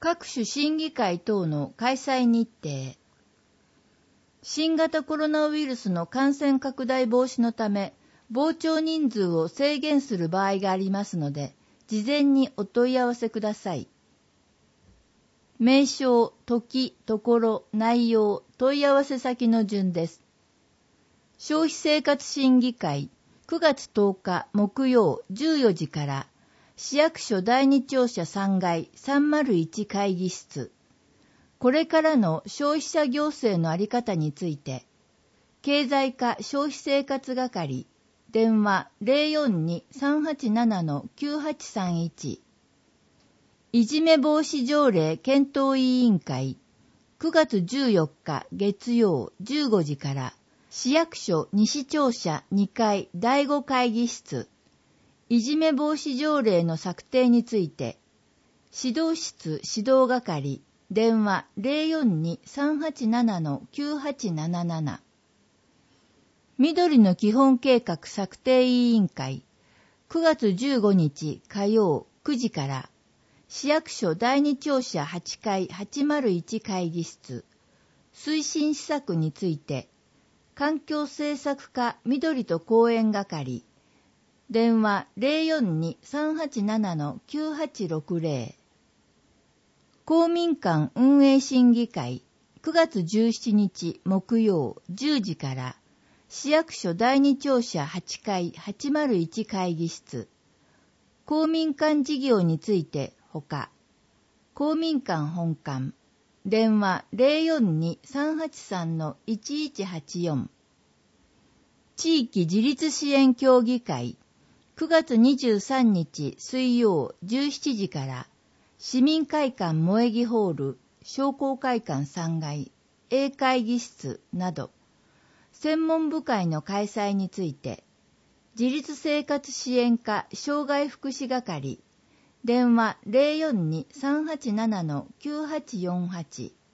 各種審議会等の開催日程。新型コロナウイルスの感染拡大防止のため、傍聴人数を制限する場合がありますので、事前にお問い合わせください。名称、時、ところ、内容、問い合わせ先の順です。消費生活審議会、9月10日木曜14時から、市役所第二庁舎3階301会議室。これからの消費者行政の在り方について、経済課消費生活係、電話 042-387-9831。いじめ防止条例検討委員会、9月14日月曜15時から、市役所西庁舎2階第5会議室。いじめ防止条例の策定について、指導室指導係、電話 042-387-9877。緑の基本計画策定委員会、9月15日火曜9時から、市役所第二庁舎8階801会議室。推進施策について、環境政策課緑と公園係、電話 042-387-9860。公民館運営審議会、9月17日木曜10時から、市役所第二庁舎8階801会議室。公民館事業についてほか、公民館本館、電話 042-383-1184。地域自立支援協議会、9月23日水曜17時から、市民会館萌木ホール、商工会館3階、A 会議室など、専門部会の開催について、自立生活支援課障害福祉係、電話 042-387-9848。